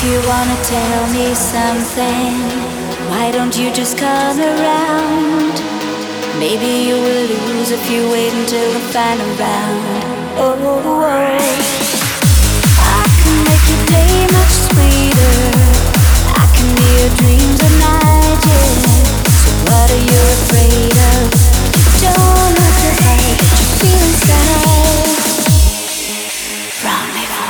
you wanna tell me something, why don't you just come around? Maybe you will lose if you wait until the final round. Oh, I can make your day much sweeter. I can be your dreams at night, yeah. So what are you afraid of? You don't have to hide what you feel inside. Rendezvous.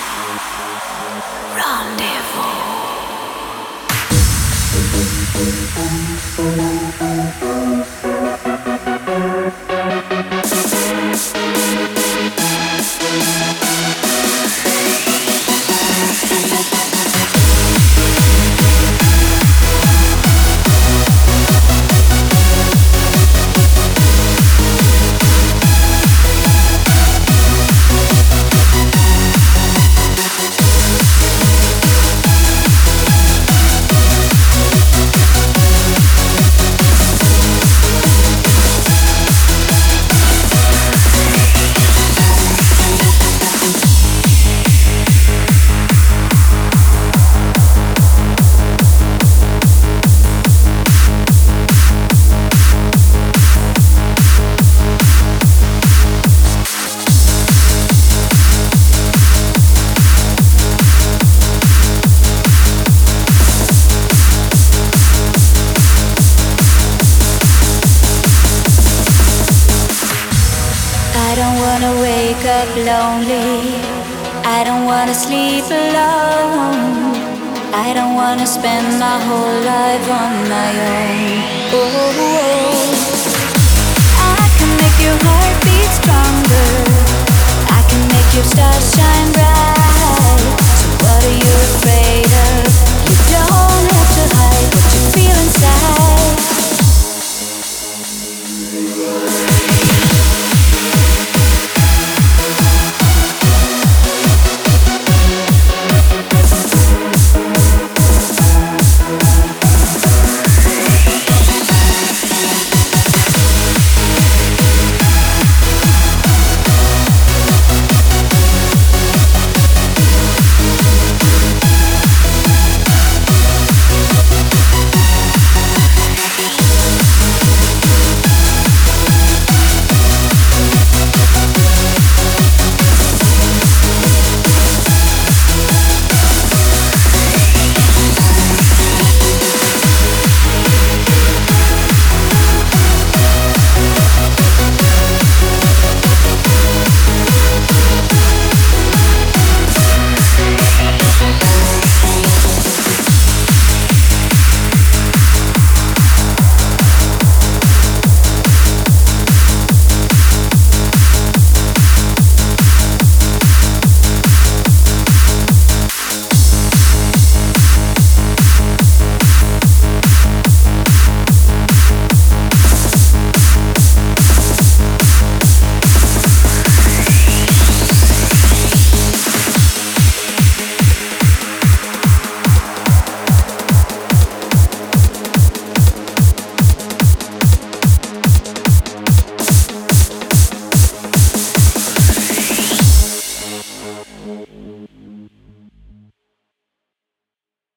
Lonely, I don't wanna sleep alone. I don't wanna spend my whole life on my own. Oh, I can make your heart beat stronger. I can make your stars shine bright. So what are you afraid of?